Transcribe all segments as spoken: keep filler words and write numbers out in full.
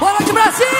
Boa noite, Brasília!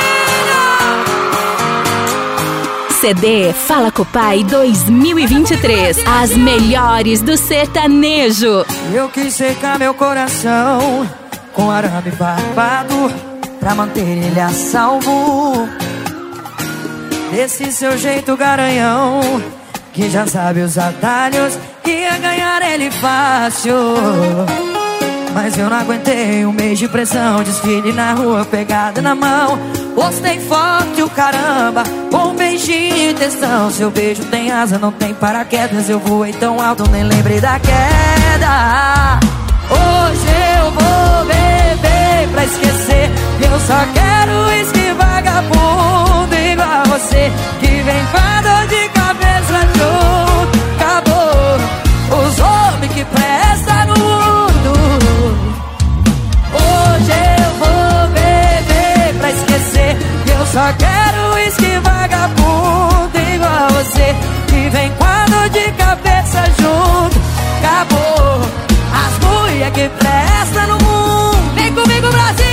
C D Fala com o Pai dois mil e vinte e três. As melhores do sertanejo. Eu quis secar meu coração com arame barbado pra manter ele a salvo desse seu jeito garanhão, que já sabe os atalhos, que ia ganhar ele fácil. Mas eu não aguentei um mês de pressão, desfile na rua pegada na mão. Postei foto e o caramba, com um beijinho e textão. Seu beijo tem asa, não tem paraquedas. Eu voei tão alto, nem lembrei da queda. Hoje eu vou beber pra esquecer. Eu só quero uísque vagabundo igual a você, que vem com a dor de cabeça junto. Acabou os homens que prestam no mundo. Hoje eu vou beber pra esquecer. Eu só quero uísque vagabundo igual a você, que vem com a dor de cabeça junto. Acabou as mulher que prestam no mundo. Vem comigo, Brasília!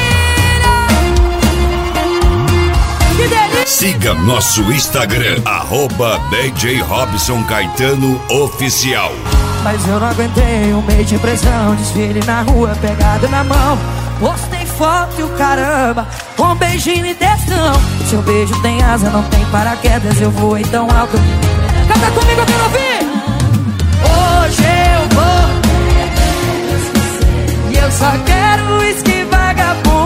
Que delícia! Siga nosso Instagram, arroba D J Robson Caetano Oficial. Mas eu não aguentei um mês de pressão, desfile na rua pegado na mão. Postei foto e o caramba, com um beijinho e textão. Seu beijo tem asa, não tem paraquedas. Eu voei tão alto. Canta comigo, eu quero ouvir! Hoje eu vou, e eu só quero uísque vagabundo